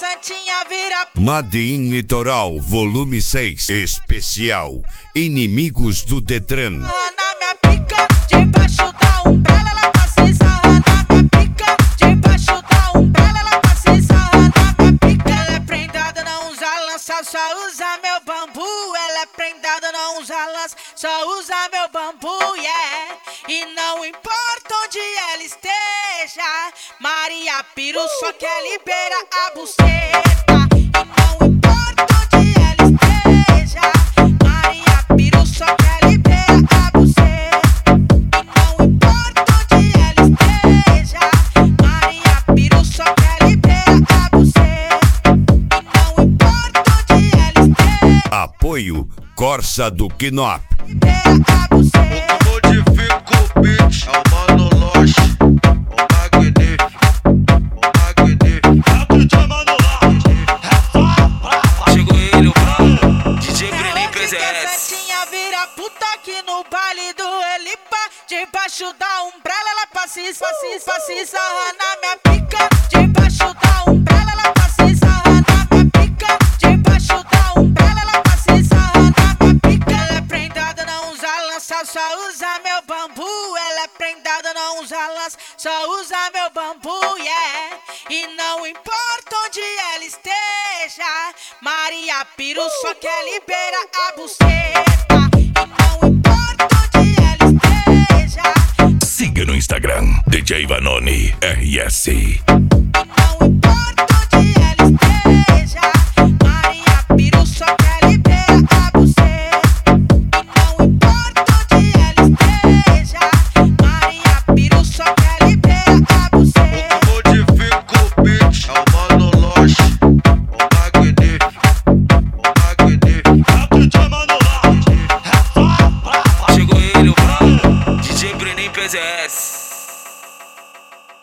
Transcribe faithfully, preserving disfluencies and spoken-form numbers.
Santinha vira Madin Litoral, volume seis, especial Inimigos do Detran. na minha pica, debaixo da umbrella ela passa e sarra na minha pica, debaixo da umbrella ela passa e sarra na minha pica. Ela é prendada, não usa lança, só usa meu bambu. Ela é prendada, não usa lança, só usa meu bambu, yeah. E não importa onde ela esteja, Maria Piru só quer liberar a buceta. E não importa onde ela esteja, Maria Piru só quer liberar a buceta. E não importa onde ela esteja, Maria Piru só quer liberar a buceta. E não importa onde ela esteja, Apoio Corsa do Knop. libera a buceta. Modifica o beat, é o Mano Loche, o magnífico, o magnífico. É o D J Mano Loche. Chegou ele, o Bruno, D J Bruninho P Z S. Santinha vira puta aqui no baile do Elipa. Debaixo da umbrella ela passa e passa e passa e sarra na minha pica. Debaixo da umbrella ela passa e sarra na minha pica. Debaixo da umbrella ela passa e sarra na minha pica. Ela é prendada, não usa lança, só usa meu bambu. Ela é prendada, não usa lança, só usa meu bambu, yeah. E não importa onde ela esteja, Maria Piru só quer liberar a buceta. E não importa onde ela esteja, Siga no Instagram, D J Vanoni R S. e não importa onde ela esteja, Maria Piru só quer liberar a buceta. E não importa onde ela esteja, Maria Piru só quer liberar a buceta. Modifica o beat, é o Mano Loche, o magnífico, o magnífico. É o D J Mano Loche. Chegou ele, o Bruno, D J Bruninho P Z S.